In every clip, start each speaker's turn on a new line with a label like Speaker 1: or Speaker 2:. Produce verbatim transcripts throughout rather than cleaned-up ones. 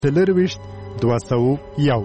Speaker 1: تلرویشت دوستو یو.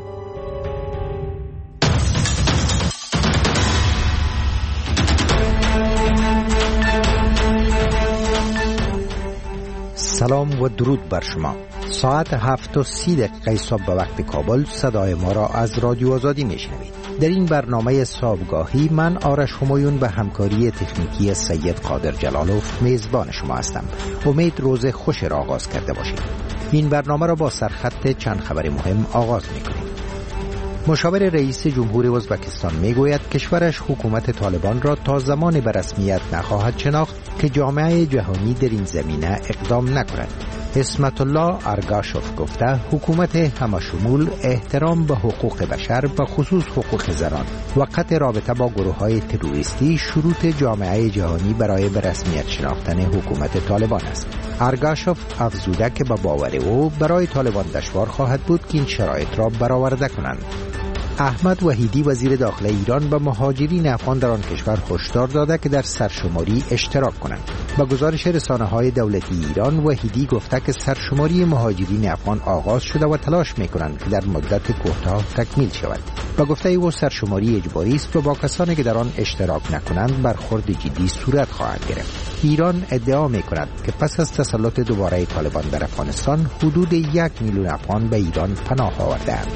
Speaker 2: سلام و درود بر شما. ساعت هفت و سی دقیقه صبح به وقت کابل صدای ما را از رادیو آزادی میشنوید. در این برنامه صبحگاهی من آرش همایون به همکاری تکنیکی سید قادر جلالوف میزبان شما هستم. امید روز خوش را آغاز کرده باشید. این برنامه را با سرخط چند خبر مهم آغاز میکنیم. مشاور رئیس جمهور ازبکستان میگوید کشورش حکومت طالبان را تا زمان به رسمیت نخواهد شناخت که جامعه جهانی در این زمینه اقدام نکند. اسمت الله ارگاشوف گفته حکومت همشمول احترام به حقوق بشر و خصوص حقوق زنان و قطع رابطه با گروه های تروریستی شروط جامعه جهانی برای به رسمیت شناختن حکومت طالبان است. ارگاشوف افزوده که با باور او برای طالبان دشوار خواهد بود که این شرایط را برآورده کنند. احمد وحیدی وزیر داخله ایران به مهاجرین افغان در آن کشور هشدار داده که در سرشماری اشتراک کنند. با گزارش رسانه‌های دولتی ایران، وحیدی گفته که سرشماری مهاجرین افغان آغاز شده و تلاش می‌کنند که در مدت کوتاه تکمیل شود. با گفته او سرشماری اجباری است و با کسانی که در آن اشتراک نکنند برخورد جدی صورت خواهد گرفت. ایران ادعا می‌کند که پس از تسلط دوباره طالبان در افغانستان حدود یک میلیون افغان به ایران پناه آورده‌اند.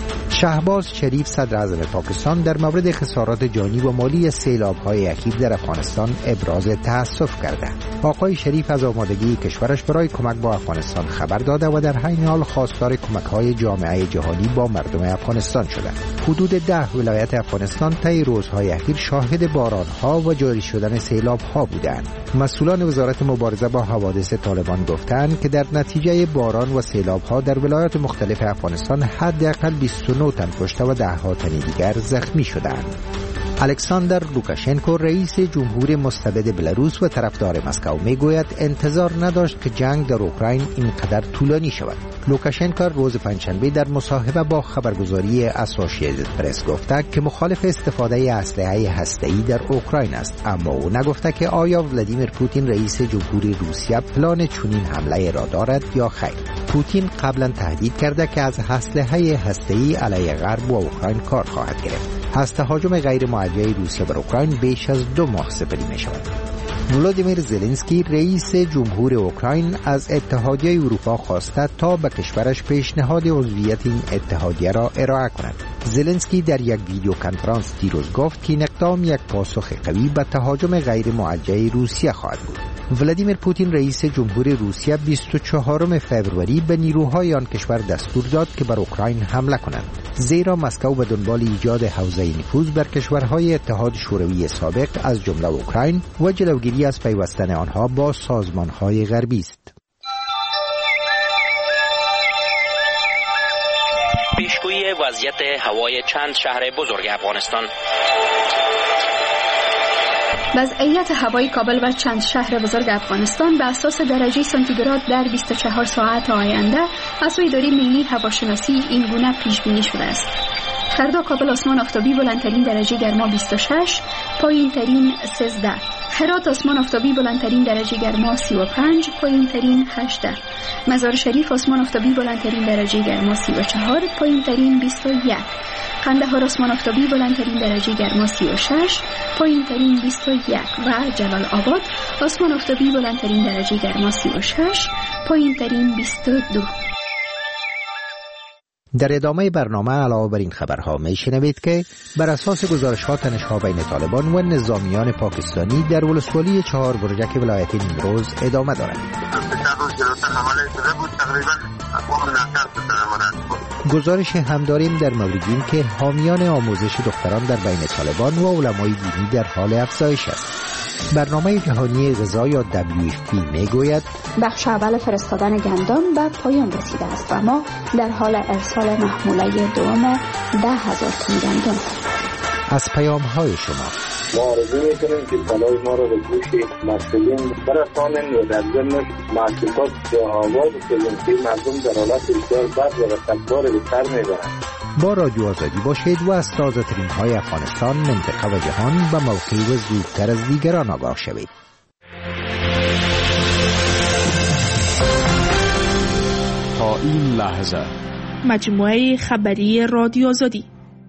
Speaker 2: شهباز شریف صدر اعظم پاکستان در مورد خسارات جانی و مالی سیلاب‌های اخیر در افغانستان ابراز تأسف کرده. آقای شریف از آمادگی کشورش برای کمک با افغانستان خبر داده و در عین حال خواستار کمک‌های جامعه جهانی با مردم افغانستان شده. حدود ده ولایت افغانستان طی روزهای اخیر شاهد باران‌ها و جاری شدن سیلاب‌ها بودند. مسئولان وزارت مبارزه با حوادث طالبان گفتند که در نتیجه باران و سیلاب‌ها در ولایات مختلف افغانستان حداقل بیست و نه تن کشته و ده ها تن دیگر زخمی شدند. الکساندر لوکاشنکو رئیس جمهور مستبد بلاروس و طرفدار مسکو میگوید انتظار نداشت که جنگ در اوکراین اینقدر طولانی شود. لوکاشنکو روز پنجشنبه در مصاحبه با خبرگزاری اسوسییتد پرس گفته که مخالف استفاده اسلحه هسته‌ای در اوکراین است، اما او نگفته که آیا ولادیمیر پوتین رئیس جمهور روسیه پلان چنین حمله را دارد یا خیر. پوتین قبلا تهدید کرده که از اسلحه هسته‌ای علیه غرب و اوکراین کار خواهد گرفت. از تهاجم غیر موجه روسیه بر اوکراین بیش از دو ماه سپری می شود. ولادیمیر زلنسکی رئیس جمهور اوکراین از اتحادیه اروپا خواسته تا به کشورش پیشنهاد عضویت این اتحادیه را ارائه کند. زلنسکی در یک ویدیو کنفرانس دیروز گفت که این اقدام یک پاسخ قوی به تهاجم غیر موجه روسیه خواهد بود. ولادیمیر پوتین رئیس جمهور روسیه بیست و چهارم فوریه به نیروهای آن کشور دستور داد که بر اوکراین حمله کنند، زیرا مسکو به دنبال ایجاد حوزه نفوذ بر کشورهای اتحاد شوروی سابق از جمله اوکراین و جلوگیری از پیوستن آنها با سازمانهای غربی است.
Speaker 3: پیشگویی وضعیت هوای چند شهر بزرگ افغانستان.
Speaker 4: وضعیت هوای کابل و چند شهر بزرگ افغانستان به اساس درجه سانتیگراد در بیست و چهار ساعت آینده از سوی اداره ملی هواشناسی این گونه پیش بینی شده است. فردا کابل آسمان آفتابی بلندترین درجه گرما بیست و شش، پایین ترین سیزده. هرات آسمان آفتابی بلندترین درجه گرما سی و پنج، پایین ترین هجده. مزار شریف آسمان آفتابی بلندترین درجه گرما سی و چهار، پایین ترین بیست و یک. قندهار آسمان آفتابی بلندترین درجه گرما سی و شش، پایین ترین بیست و یک و جلال آباد آسمان آفتابی بلندترین درجه گرما سی و شش، پایین ترین بیست و دو.
Speaker 2: در ادامه برنامه علاوه بر این خبرها میشنوید که بر اساس گزارش‌ها تنش‌ها بین طالبان و نظامیان پاکستانی در ولسوالی چهار برجک ولایت نیمروز ادامه دارد. گزارش هم داریم در مورد این که حامیان آموزش دختران در بین طالبان و علمای دینی در حال افزایش است. برنامه جهانی غذا یا دبلیو اف پی میگوید
Speaker 4: بخش اول فرستادن گندم به پایان رسیده است و ما در حال ارسال محموله دوم ده هزار تن گندم.
Speaker 2: از پیام های شما
Speaker 5: ما آرزو میکنیم که صدای ما را به گوش مسئولین برسانند و در ضمن مؤسسات آواز سلامتی مردم در حالت بسیار بد و رسدبار به سر میبرند.
Speaker 2: با رادیو آزادی باشید و از تازه ترین های افغانستان، منطقه و جهان به موقع و زودتر از دیگران آگاه شوید.
Speaker 6: این لحظه
Speaker 7: مجموعه خبری رادیو آزادی.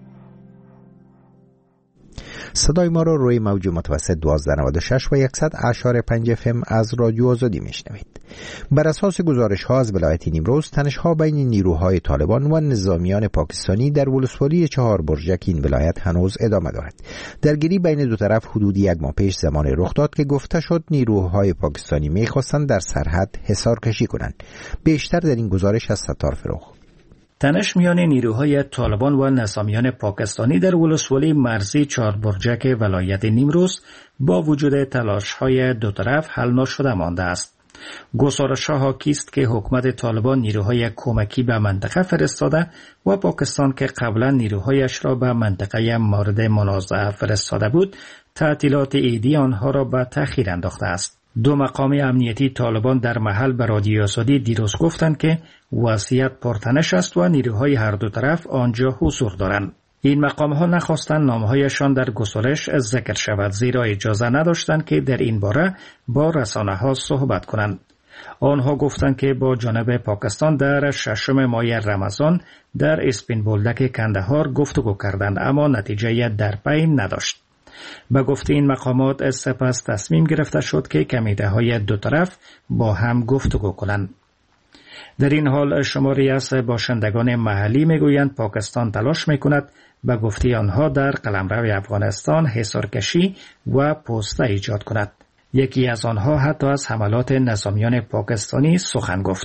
Speaker 2: صدای ما را روی موج متوسط دوازده نود و شش و صد اشاره پنج اف ام از رادیو آزادی میشنوید. بر اساس گزارش ها از ولایت نیمروز، تنش ها بین نیروهای طالبان و نظامیان پاکستانی در ولسوالی چهار برجک این ولایت هنوز ادامه دارد. درگیری بین دو طرف حدود یک ماه پیش زمان رخ داد که گفته شد نیروهای پاکستانی میخواستند در سرحد حصار کشی کنند. بیشتر در این گزارش از ستار فروغ.
Speaker 8: تنش میان نیروهای طالبان و نظامیان پاکستانی در ولسوالی مرزی چهار برجک ولایت نیمروز با وجود تلاش‌های دو طرف حل نشده مانده است. گزارش‌ها حاکی است که حکومت طالبان نیروهای کمکی به منطقه فرستاده و پاکستان که قبلا نیروهایش را به منطقه مورد منازعه فرستاده بود، تعطیلات عیدی آنها را به تأخیر انداخته است. دو مقام امنیتی طالبان در محل به رادیو آزادی دیروز گفتند که وضعیت پرتنش است و نیروهای هر دو طرف آنجا حضور دارند. این مقام ها نخواستند نامهایشان در گزارش ذکر شود، زیرا اجازه نداشتند که در این باره با رسانه ها صحبت کنند. آنها گفتند که با جانب پاکستان در ششم ماه رمضان در اسپین بولدک کندهار گفتگو کردند، اما نتیجه در پی نداشت. به گفته این مقامات سپس تصمیم گرفته شد که کمیته های دو طرف با هم گفتگو کنند. در این حال شماری از باشندگان محلی میگویند پاکستان تلاش میکند به گفته آنها در قلمرو افغانستان حصارکشی و پوسته ایجاد کند. یکی از آنها حتی از حملات نظامیان پاکستانی سخن گفت.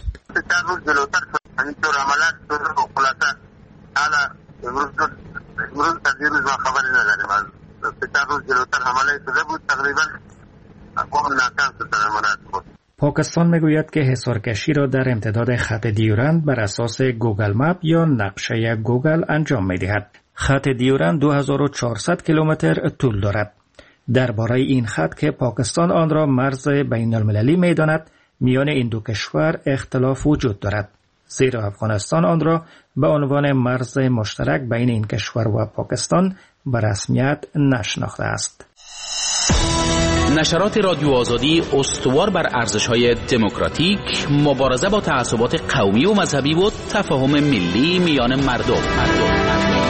Speaker 8: پاکستان میگوید که حصارکشی را در امتداد خط دیورند بر اساس گوگل مپ یا نقشه گوگل انجام میدهد. خط دیورند دو هزار و چهارصد کیلومتر طول دارد. درباره این خط که پاکستان آن را مرز بین المللی میداند، میان این دو کشور اختلاف وجود دارد، زیرا افغانستان آن را به عنوان مرز مشترک بین این کشور و پاکستان به رسمیت نشناخته است.
Speaker 3: نشرات رادیو آزادی استوار بر ارزش‌های دموکراتیک، مبارزه با تعصبات قومی و مذهبی و تفاهم ملی میان مردم. مردم.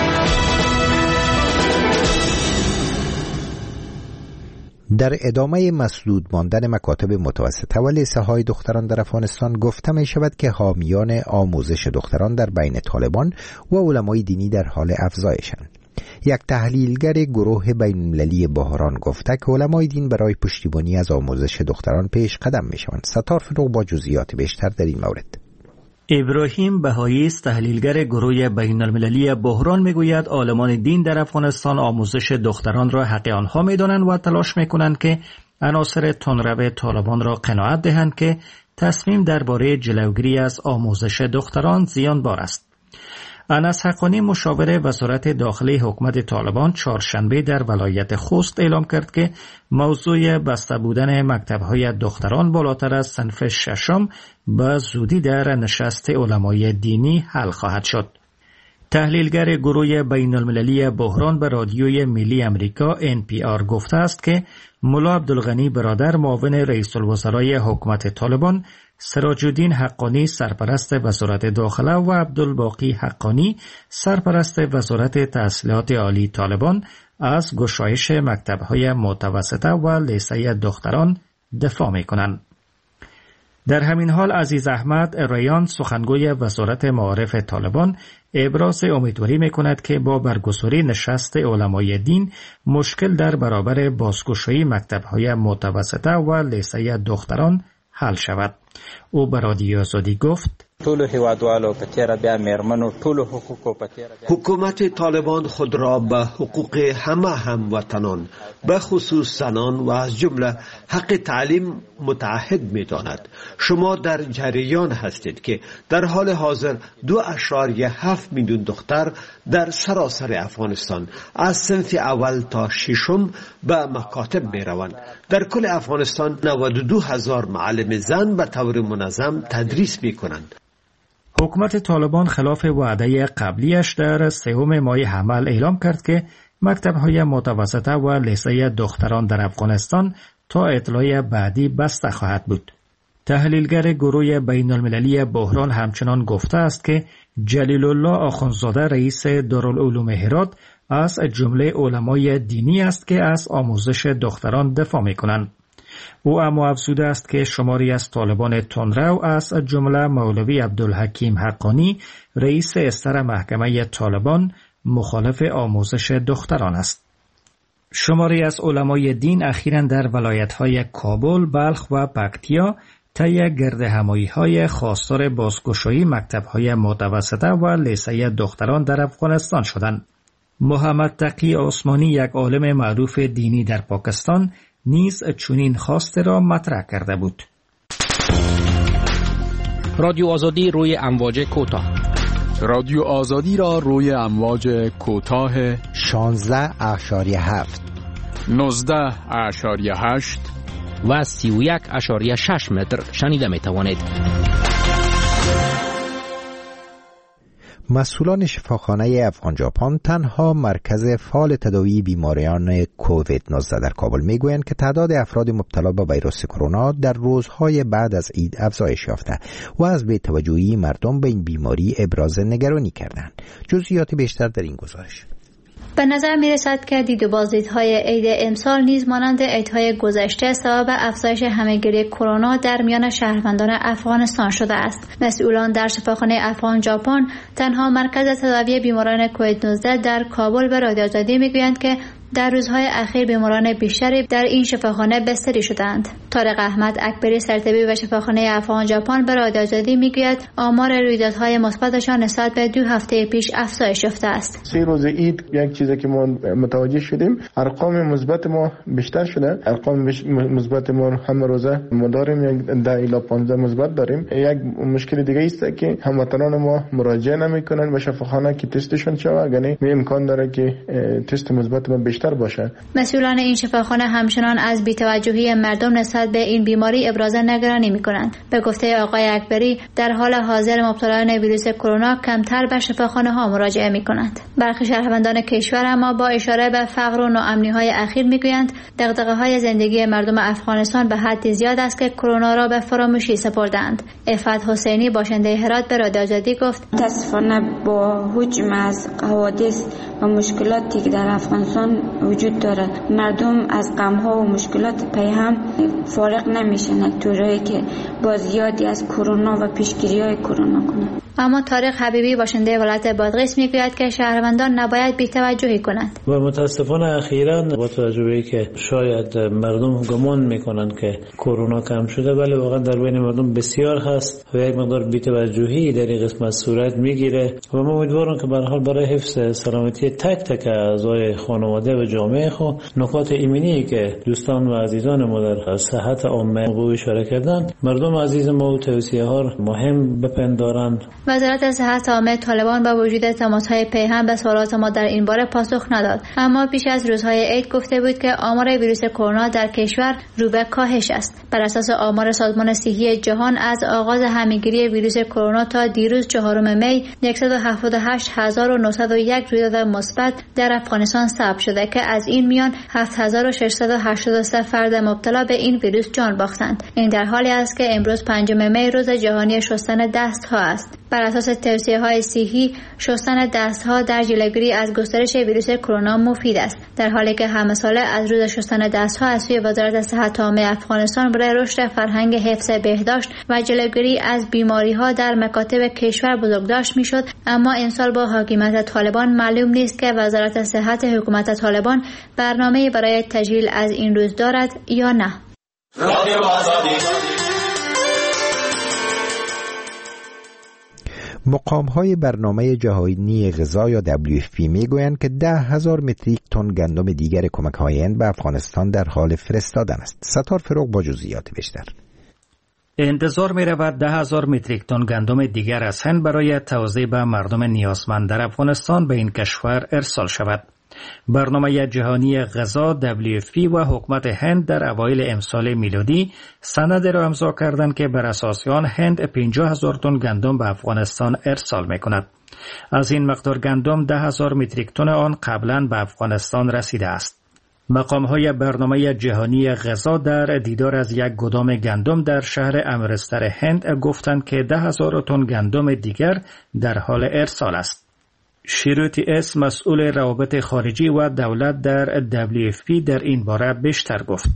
Speaker 2: در ادامه مسدود ماندن مکاتب متوسطه و لیسه های دختران در افغانستان گفته می شود که حامیان آموزش دختران در بین طالبان و علمای دینی در حال افزایشند. یک تحلیلگر گروه بین المللی بحران گفته که علمای دین برای پشتیبانی از آموزش دختران پیش قدم می شوند. ستار فروغ با جزئیات بیشتر در این مورد.
Speaker 8: ابراهیم بهایی تحلیلگر گروه بین المللی بحران میگوید عالمان دین در افغانستان آموزش دختران را حق آنها میدانند و تلاش میکنند که عناصر تندرو طالبان را قناعت دهند که تصمیم درباره جلوگیری از آموزش دختران زیانبار است. انس حقانی مشاور وزارت داخلی حکومت طالبان چهارشنبه در ولایت خوست اعلام کرد که موضوع بسته بودن مکتب‌های دختران بالاتر از صنف ششم به زودی در نشست علمای دینی حل خواهد شد. تحلیلگر گروه بین المللی بحران به رادیوی ملی امریکا ان پی آر گفته است که ملا عبدالغنی برادر معاون رئیس الوزرای حکومت طالبان، سراج الدین حقانی سرپرست وزارت داخله و عبدالباقی حقانی سرپرست وزارت تحصیلات عالی طالبان از گشایش مکتب‌های متوسطه و لیسه دختران دفاع می‌کنند. در همین حال عزیز احمد ریان سخنگوی وزارت معارف طالبان ابراز امیدواری می‌کند که با برگزاری نشست علمای دین مشکل در برابر بازگشایی مکتب‌های متوسطه و لیسه دختران حل شود. او به رادیو آزادی گفت:
Speaker 9: حکومت طالبان خود را به حقوق همه هموطنان به خصوص زنان و از جمله حق تعلیم متعهد می داند. شما در جریان هستید که در حال حاضر دو اشاریه هفت میلیون دختر در سراسر افغانستان از صنف اول تا ششم به مکاتب می روند. در کل افغانستان نود و دو هزار معلم زن به طور منظم تدریس می کنند.
Speaker 8: حکومت طالبان خلاف وعده قبلیش در سوم ماه حمل اعلام کرد که مکتب‌های متوسطه و لیسه دختران در افغانستان تا اطلاع بعدی بسته خواهد بود. تحلیلگر گروه بین المللی بحران همچنان گفته است که جلیل الله آخوندزاده رئیس دارالعلوم هرات از جمله علمای دینی است که از آموزش دختران دفاع می‌کنند. او اما افزوده است که شماری از طالبان تندرو از جمله مولوی عبدالحکیم حقانی رئیس استر محکمه طالبان مخالف آموزش دختران است. شماری از علمای دین اخیراً در ولایت‌های کابل، بلخ و پکتیا طی گردهمایی‌های خواستار بازگشایی مکتب‌های متوسطه و لیسه دختران در افغانستان شدند. محمد تقی عثمانی، یک عالم معروف دینی در پاکستان، نیز چنین خواسته را مطرح کرده بود.
Speaker 6: رادیو آزادی روی امواج کوتاه.
Speaker 10: رادیو آزادی را روی امواج کوتاه
Speaker 2: شانزده اشاریه هفت،
Speaker 10: نوزده اشاریه هشت
Speaker 6: و سی و یک اشاریه شش متر شنیده می توانید.
Speaker 2: مسئولان شفاخانه افغان ژاپن تنها مرکز فعال تداوی بیماریان کووید نوزده در کابل میگویند که تعداد افراد مبتلا به ویروس کرونا در روزهای بعد از عید افزایش یافته و از بی‌توجهی مردم به این بیماری ابراز نگرانی کردند. جزئیات بیشتر در این گزارش.
Speaker 11: به نظر می رسد که دید و بازدیدهای عید امسال نیز مانند عیدهای گذشته سبب افزایش همهگیری کرونا در میان شهروندان افغانستان شده است. مسئولان در شفاخانه افغان ژاپن تنها مرکز تداوی بیماران کووید نوزده در کابل به رادیو آزادی میگویند که در روزهای اخیر بیماران بیشتری در این شفاخانه بستری شدند. طارق احمد اکبری سرطبیب و شفاخانه افغان ژاپن به رادیو آزادی میگوید آمار رویدادهای مثبتشان نسبت به دو هفته پیش افزایش یافته است.
Speaker 12: سه روز عید یک چیزی که ما متوجه شدیم، ارقام مثبت ما بیشتر شده. ارقام مثبت ما هم روزه ما داریم یک ده الی پانزده مثبت داریم. یک مشکل دیگه است که هموطنان ما مراجعه نمیکنن به شفاخانه که تستشون شود، یعنی امکان داره که تست مثبت ما بیشتر باشه.
Speaker 11: مسئولان این شفاخانه همچنان از بی‌توجهی مردم نسبت به این بیماری ابراز نگرانی می‌کنند. به گفته آقای اکبری، در حال حاضر مبتلایان ویروس کرونا کمتر به شفاخانه ها مراجعه می‌کنند. برخی شهروندان کشور اما با اشاره به فقر و ناامنی‌های اخیر می‌گویند دغدغه‌های زندگی مردم افغانستان به حدی زیاد است که کرونا را به فراموشی سپردند. عفت حسینی باشنده هرات به رادیو آزادی گفت:
Speaker 13: متأسفانه با حجم از حوادث و مشکلاتی که در افغانستان وجود داره، مردم از غم‌ها و مشکلات پی هم فارغ نمیشن طوری که با زیادی از کرونا و پیشگیری‌های کرونا کنند.
Speaker 11: اما طارق حبیبی باشنده ولایت بادغیس میگوید که شهروندان نباید بی‌توجهی کنند.
Speaker 14: و متاسفانه اخیراً با توجه به که شاید مردم گمان میکنند که کرونا کم شده، ولی واقعا در بین مردم بسیار هست و یک مقدار بی‌توجهی در این قسمت صورت میگیره و ما امیدوارم که به هر حال برای حفظ سلامتی تک تک اعضای خانواده و جامعه خو نکات ایمنی که دوستان و عزیزان ما در صحت عامه به اشاره کردند، مردم عزیز ما و توصیه ها مهم بپندارند.
Speaker 11: وزارت صحت عامه طالبان با وجود تماس‌های پیهم به سوالات ما در این باره پاسخ نداد، اما پیش از روزهای عید گفته بود که آمار ویروس کرونا در کشور رو به کاهش است. بر اساس آمار سازمان صحی جهان از آغاز همهگیری ویروس کرونا تا دیروز چهارم می صد و هفتاد و هشت هزار و نهصد و یک رویداد مثبت در افغانستان ثبت شده که از این میان هفت هزار و ششصد و هشتاد و سه فرد مبتلا به این ویروس جان باختند. این در حالی است که امروز پنجم می روز جهانی شستن دست‌ها است. بر اساس توصیه‌های صحی، شستن دست‌ها در جلوگیری از گسترش ویروس کرونا مفید است، در حالی که همه ساله از روز شستن دست‌ها از سوی وزارت صحت عامه افغانستان برای رشد فرهنگ حفظ بهداشت و جلوگیری از بیماری‌ها در مکاتب کشور بزرگداشت می‌شد، اما امسال با حاکمیت طالبان معلوم نیست که وزارت صحت حکومت طالبان برنامه برای تجلیل از این روز دارد یا نه.
Speaker 2: مقام‌های برنامه جهانی غذا یا دبلیو اف پی میگویند که ده هزار متریک تن گندم دیگر کمک‌های هند به افغانستان در حال فرستادن است. ستار فروغ با جزئیات بیشتر.
Speaker 8: انتظار می رود ده هزار متریک تن گندم دیگر از هند برای توزیع به مردم نیازمند در افغانستان به این کشور ارسال شود. برنامه جهانی غذا دبلیو اف پی و حکومت هند در اوایل امسال میلادی سند را امضا کردند که بر اساس آن هند پنجاه هزار تن گندم به افغانستان ارسال می‌کند. از این مقدار گندم ده هزار متریک تن آن قبلا به افغانستان رسیده است. مقام‌های برنامه جهانی غذا در دیدار از یک گدام گندم در شهر امرستر هند گفتند که ده هزار تن گندم دیگر در حال ارسال است. شیروتی اس مسئول روابط خارجی و دولت در دبلیو اف پی در این باره بیشتر گفت.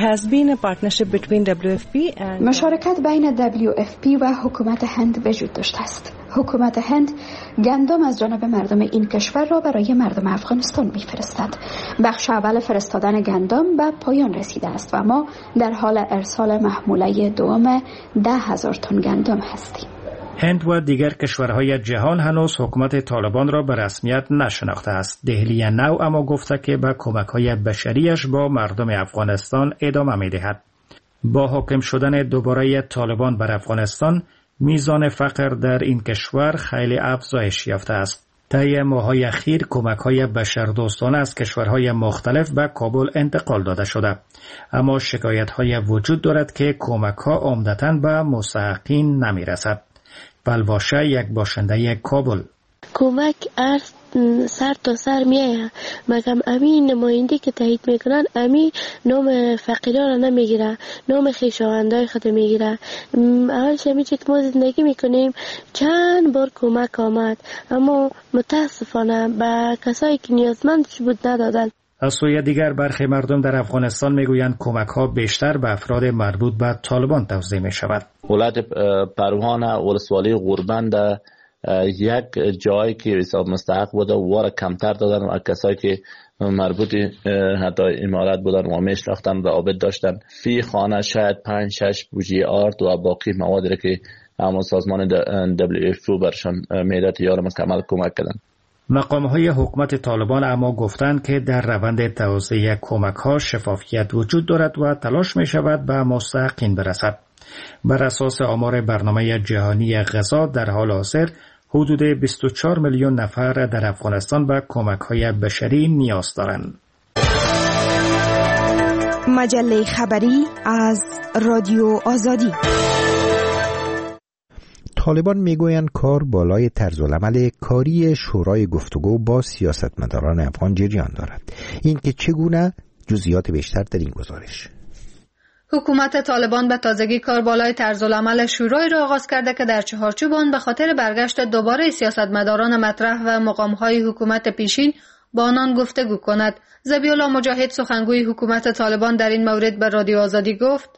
Speaker 4: مشارکت بین دبلیو اف پی و حکومت هند وجود داشته است. حکومت هند گندم از جانب مردم این کشور را برای مردم افغانستان می‌فرستد. بخش اول فرستادن گندم به پایان رسیده است و ما در حال ارسال محموله دوم ده هزار تن گندم هستیم.
Speaker 8: هند و دیگر کشورهای جهان هنوز حکومت طالبان را به رسمیت نشناخته است. دهلی نو اما گفته که به کمک‌های بشریش با مردم افغانستان ادامه می‌دهد. با حاکم شدن دوباره طالبان بر افغانستان، میزان فقر در این کشور خیلی افزایش یافته است. طی ماه‌های اخیر کمک‌های بشردوستانه از کشورهای مختلف به کابل انتقال داده شده، اما شکایت‌های وجود دارد که کمک‌ها عمدتاً به مستحقین نمی‌رسد. بلواشه یک باشنده کابل:
Speaker 15: کمک ارز سر تا سر میایه، مگم امی نماینده که تایید میکنن امی نام فقیران را نمیگیره، نام خویشاوندای خود میگیره. اولش همی چه که ما زندگی میکنیم چند بار کمک آمد، اما متاسفانه به کسایی که نیازمندش بود ندادن.
Speaker 8: از سوی دیگر برخی مردم در افغانستان میگویند کمک ها بیشتر به افراد مربوط به طالبان توزیع می شود.
Speaker 16: ولایت پروان ولسوالی غوربند یک جایی که حساب مستحق بوده واره کمتر دادن و کسایی که مربوط حتی امارات بودن و میشناختن رابط داشتن فی خانه شاید پنج شش بوجی آرد و باقی موادی که همون سازمان دبلیو اف پی برشان میداد یار مکمل کمک کردن.
Speaker 8: مقام‌های حکومت طالبان اما گفتند که در روند توزیع کمک‌ها شفافیت وجود دارد و تلاش می‌شود به مستحقین برسد. بر اساس آمار برنامه جهانی غذا در حال حاضر حدود بیست و چهار میلیون نفر در افغانستان به کمک‌های بشری نیاز دارند.
Speaker 7: مجله خبری از رادیو آزادی.
Speaker 2: طالبان میگویند کار بالای طرز العمل کاری شورای گفتگو با سیاستمداران افغان جریان دارد. این که چگونه؟ جزئیات بیشتر در این گزارش.
Speaker 4: حکومت طالبان به تازگی کار بالای طرز العمل شورای را آغاز کرده که در چهارچوب آن به خاطر برگشت دوباره سیاستمداران مطرح و مقام‌های حکومت پیشین با آنان گفتگو کند. ذبیح‌الله مجاهد سخنگوی حکومت طالبان در این مورد به رادیو آزادی گفت: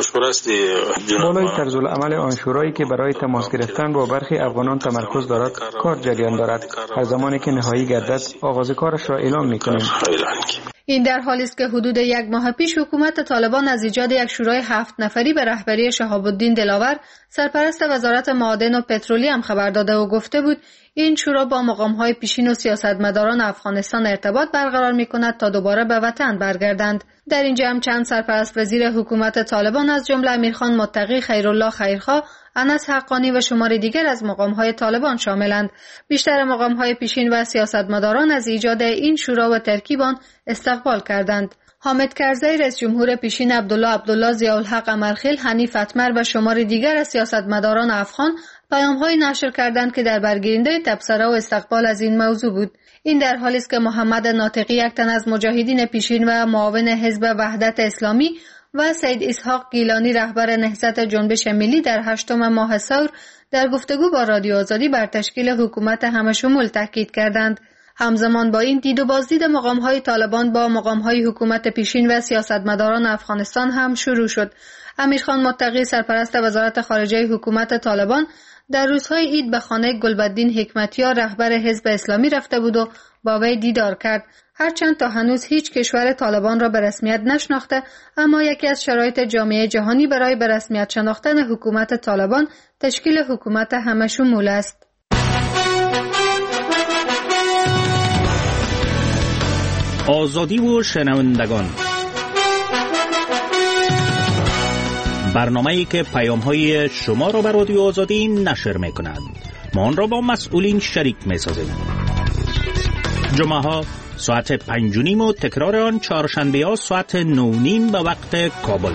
Speaker 17: بالای طرز العمل آن شورایی که برای تماس گرفتن با برخی افغانان تمرکز دارد کار جریان دارد. هر زمانی که نهایی گردد آغاز کارش را اعلام می‌کنیم.
Speaker 4: این در حالی است که حدود یک ماه پیش حکومت طالبان از ایجاد یک شورای هفت نفری به رهبری شهاب الدین دلاور سرپرست وزارت معادن و پترولیوم خبر داده و گفته بود این شورا با مقام‌های پیشین و سیاستمداران افغانستان ارتباط برقرار می‌کند تا دوباره به وطن برگردند. در این جمع چند سرپرست وزیر حکومت طالبان از جمله امیرخان متقی، خیرالله خیرخواه، انس حقانی و شمار دیگر از مقام‌های طالبان شاملند. بیشتر مقام‌های پیشین و سیاستمداران از ایجاد این شورا و ترکیب آن استقبال کردند. حامد کرزی رئیس جمهور پیشین، عبدالله عبدالله، ضیاءالحق امرخیل، حنیف اتمر و شمار دیگر از سیاستمداران افغان پیام‌های نشر کردند که در برگیرنده تبصره و استقبال از این موضوع بود. این در حالی است که محمد ناطقی، یک تن از مجاهدین پیشین و معاون حزب وحدت اسلامی، و سید اسحاق گیلانی رهبر نهضت جنبش ملی در هشتم ماه ثور در گفتگو با رادیو آزادی بر تشکیل حکومت همشمول تاکید کردند. همزمان با این دید و بازدید مقام‌های طالبان با مقام‌های حکومت پیشین و سیاستمداران افغانستان هم شروع شد. امیرخان متقی، سرپرست وزارت خارجه حکومت طالبان، در روزهای عید به خانه گلبدین حکمتیار رهبر حزب اسلامی رفته بود و با وی دیدار کرد. هرچند تا هنوز هیچ کشور طالبان را به رسمیت نشناخته، اما یکی از شرایط جامعه جهانی برای به رسمیت شناختن حکومت طالبان تشکیل حکومت همشمول است.
Speaker 3: آزادی و شنوندگان، برنامه‌ای که پیام‌های شما را به رادیو آزادی نشر می‌کند. ما آن را با مسئولین شریک می‌سازیم. جمعه‌ها ساعت پنج و نیم و تکرار آن چهارشنبه‌ها ساعت نو نیم به وقت کابل.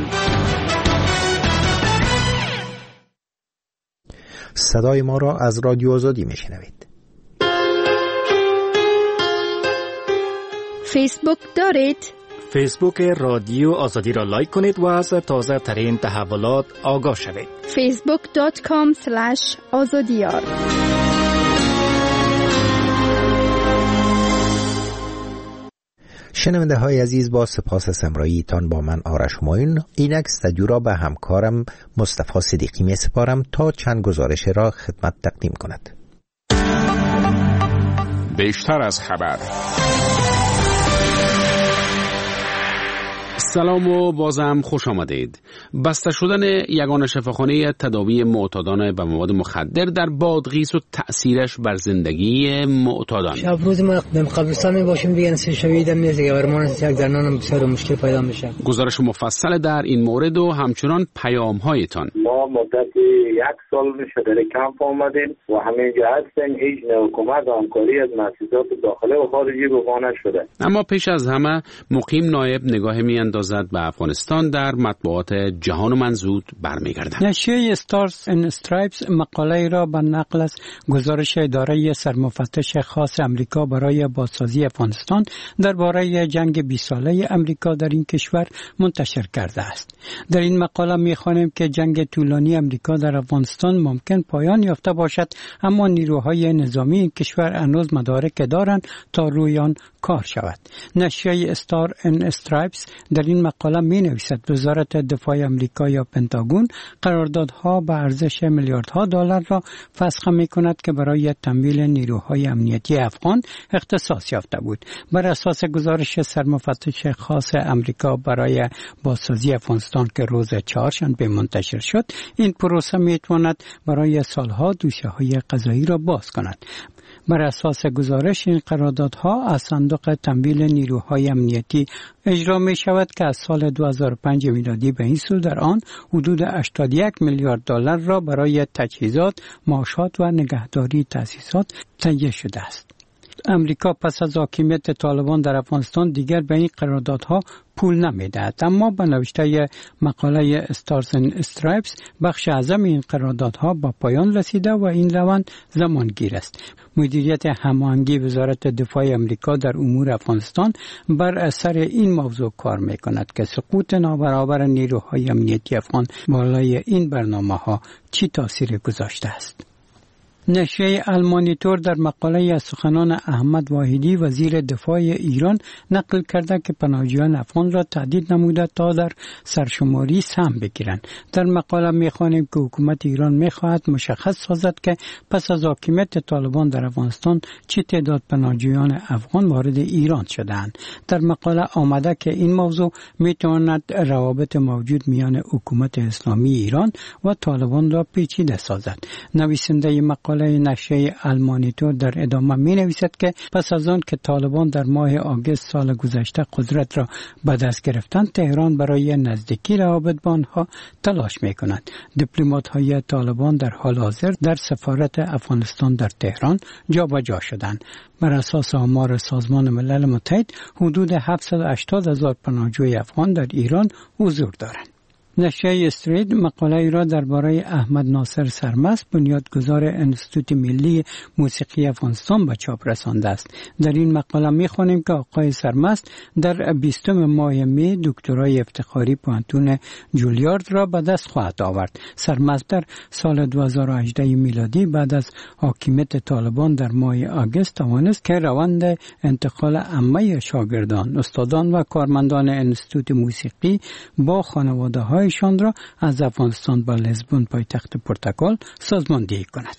Speaker 2: صدای ما را از رادیو آزادی میشنوید.
Speaker 7: فیسبوک دارید؟
Speaker 8: فیسبوک رادیو آزادی را لایک کنید و از تازه ترین تحولات آگاه شوید.
Speaker 4: فیسبوک دات کام اسلش آزادیار.
Speaker 2: شنونده های عزیز، با سپاس از همراهیتان با من آرش همایون، اینک استودیو را به همکارم مصطفی صدیقی می سپارم تا چند گزارش را خدمت تقدیم کند.
Speaker 18: بیشتر از خبر. سلام و بازم خوش آمدید. بسته شدن یگانه شفاخانه تداوی معتادان به مواد مخدر در بادغیس و تأثیرش بر زندگی معتادان.
Speaker 19: شب روز ما در قبرستان می باشیم دیگه نسی شویدم نیست دیگه برمان یک درنانم بسیار مشکل پیدا میشه.
Speaker 18: گزارش مفصل در این مورد و همچنان پیام هایتان.
Speaker 5: ما مدت یک سال میشه در کمپ آمدیم و همینجا هستیم. هیچ نوع کمک و همکاری از مؤسسات داخلی و خارجی به ما نشده.
Speaker 18: اما پیش از همه مقیم نایب نگاه میاندازد به افغانستان در مطبوعات جهان و منزود برمیگردد.
Speaker 20: نشریه استارز ان استرایپس مقاله را به نقل از گزارش اداره سرمفتش خاص امریکا برای بازسازی افغانستان درباره جنگ بیست ساله امریکا در این کشور منتشر کرده است. در این مقاله می‌خوانیم که جنگ طولانی امریکا در افغانستان ممکن پایان یافته باشد، اما نیروهای نظامی این کشور هنوز مدارک دارند تا روی آن کار شود. نشریه استار ان استرایپس در این مقاله می نویسد وزارت دفاع امریکا یا پنتاگون قراردادها به ارزش میلیاردها دلار را فسخ می کند که برای تمویل نیروهای امنیتی افغان اختصاص یافته بود. بر اساس گزارش سرمفتش خاص امریکا برای بازسازی افغانستان که روز چهارشنبه منتشر شد، این پروسه می تواند برای سالها دوشه‌های قضایی را باز کند. بر اساس گزارش این قراردادها از صندوق تمویل نیروهای امنیتی اجرا می شود که از سال دو هزار و پنج میلادی به این سو در آن حدود هشتاد و یک میلیارد دلار را برای تجهیزات، معاشات و نگهداری تأسیسات تهیه شده است. امریکا پس از حاکمیت طالبان در افغانستان دیگر به این قراردادها پول نمیدهد، اما به نوشته مقاله استارز ان استرایپس بخش اعظم این قراردادها با پایان رسیده و این روند زمانگیر است. مدیریت هماهنگی وزارت دفاع امریکا در امور افغانستان بر اثر این موضوع کار میکند که سقوط نابرابر نیروهای امنیتی افغان بالای این برنامه‌ها چی تاثیر گذاشته است. نشریه المانیتور در مقاله از سخنان احمد واحدی وزیر دفاع ایران نقل کرده که پناهجویان افغان را تهدید نموده تا در سرشماری سهم بگیرند. در مقاله می‌خوانیم که حکومت ایران می‌خواهد مشخص سازد که پس از حاکمیت طالبان در افغانستان چه تعداد پناهجویان افغان وارد ایران شده‌اند. در مقاله آمده که این موضوع می‌تواند روابط موجود میان حکومت اسلامی ایران و طالبان را پیچیده سازد. نویسنده مقاله نشریه المانیتور در ادامه می نویسد که پس از آن که طالبان در ماه آگوست سال گذشته قدرت را به دست گرفتند، تهران برای نزدیکی روابط با آنها تلاش می کند. دیپلمات های طالبان در حال حاضر در سفارت افغانستان در تهران جابجا شدند. بر اساس آمار سازمان ملل متحد حدود هفتصد و هشتاد هزار پناهجوی افغان در ایران حضور دارند. نشریه استرید مقاله را درباره احمد ناصر سرمست بنیادگذار انستیتوت ملی موسیقی افغانستان به چاپ رسانده است. در این مقاله می‌خوانیم که آقای سرمست در بیستم ماه می دکترای افتخاری پوهنتون جولیارد را به دست خواهد آورد. سرمست در سال دو هزار و هجده میلادی بعد از حاکمیت طالبان در ماه آگوست توانست که روند انتقال عامه شاگردان، استادان و کارمندان انستیتوت موسیقی با خانواده‌های ایشان را از افغانستان به لزبون پایتخت پرتغال سازماندهی کند.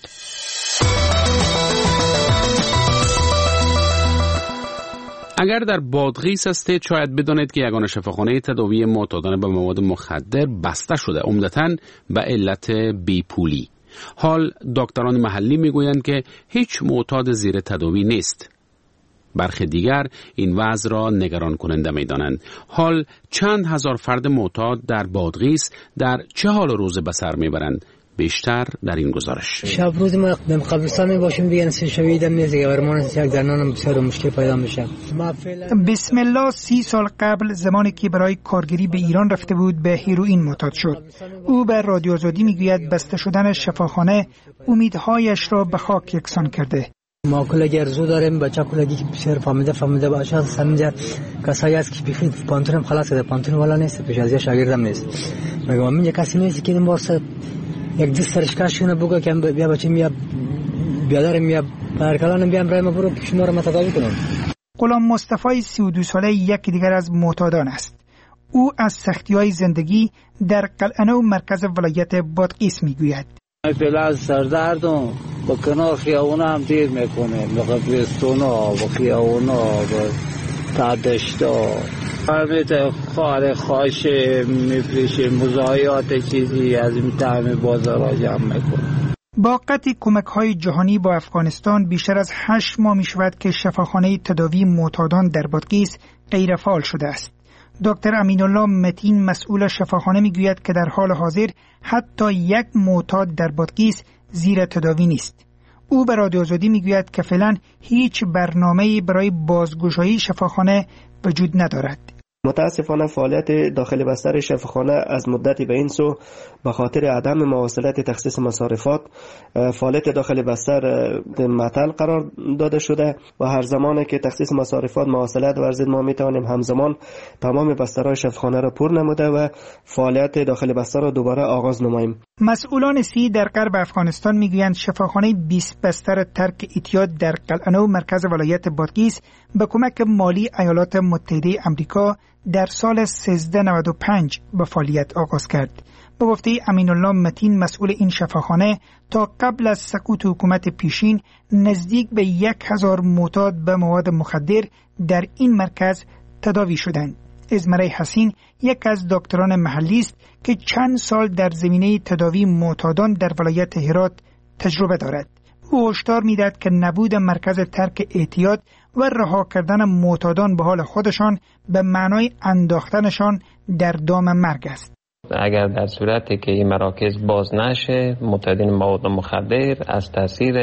Speaker 18: اگر در بادغیس هستید شاید بدانید که یگانه شفاخانه تداوی معتادان به مواد مخدر بسته شده، عمدتاً به علت بیپولی. حال دکتران محلی میگویند که هیچ معتاد زیر تداوی نیست. برخی دیگر این وضع را نگران کننده می دانند. حال چند هزار فرد معتاد در بادغیس در چه حال و روز به سر می برند؟ بیشتر در این گزارش.
Speaker 19: شب روز ما در قبرستان می باشیم دیگه نسی شویدم نیست دیگه برمان یک درنانم بسیار مشکل پیدا میشه.
Speaker 21: بسم الله سی سال قبل زمانی که برای کارگری به ایران رفته بود به هیروئین معتاد شد. او به رادیو آزادی میگوید بسته شدن شفاخانه امیدهایش را به خاک یکسان کرده.
Speaker 19: ما کلگی ارزو داریم، بچه کلگی که بسیار فهمیده فهمیده باشه سمجه کسایی هست که بخید پانتونم خلاص کرده، پانتون والا نیست، پیش از یه شاگردم نیست. مگه من یه کسی نیست که این واسه یک دست سرشکاشونه بگه که بیا بچه میا بیادرم میا پرکلانم بیام برای ما برو شما رو متداوی کنم.
Speaker 21: غلام مصطفی سی و دو ساله یک دیگر از معتادان است. او از سختی‌های زندگی در قلعه‌نو مرکز ولایت بادغیس میگوید.
Speaker 1: فعلا سردردم با کنار خیابونا هم دیر میکنه، به قبرستونا با خیابونا با تردشتا همه خاره خواشه میفریشه، مزایات چیزی از این طعم بازارها جمع میکنه.
Speaker 21: با قطع کمک‌های جهانی با افغانستان بیشتر از هشت ماه می‌شود که شفاخانه تداوی معتادان در بادغیس غیر فعال شده است. دکتر امینالله متین مسئول شفاخانه میگوید که در حال حاضر حتی یک معتاد در بادغیس زیر تداوی نیست. او به رادیو آزادی میگوید که فعلا هیچ برنامه‌ای برای بازگشایی شفاخانه وجود ندارد.
Speaker 22: متاسفانه فعالیت داخل بستر شفاخانه از مدتی به این سو به خاطر عدم مواصلت تخصیص مصارفات فعالیت داخل بستر معطل قرار داده شده و هر زمانی که تخصیص مصارفات مواصلت ورزید ما میتوانیم همزمان تمام بسترهای شفاخانه را پر نموده و فعالیت داخل بستر را دوباره آغاز نماییم.
Speaker 21: مسئولان سی در غرب افغانستان میگویند شفاخانه بیست بستر ترک اعتیاد در قلعه‌نو مرکز ولایت بادغیس به کمک مالی ایالات متحده آمریکا در سال سیزده نود و پنج به فعالیت آغاز کرد. به گفته امینالله متین مسئول این شفاخانه تا قبل از سقوط حکومت پیشین نزدیک به یک هزار معتاد به مواد مخدر در این مرکز تداوی شدند. ازمره حسین یک از دکتران محلی است که چند سال در زمینه تداوی معتادان در ولایت هرات تجربه دارد. او هشدار می‌دهد که نبود مرکز ترک اعتیاد و رها کردن معتادان به حال خودشان به معنای انداختنشان در دام مرگ است.
Speaker 23: اگر در صورتی که این مراکز باز نشه، معتادین مواد مخدر از تاثیر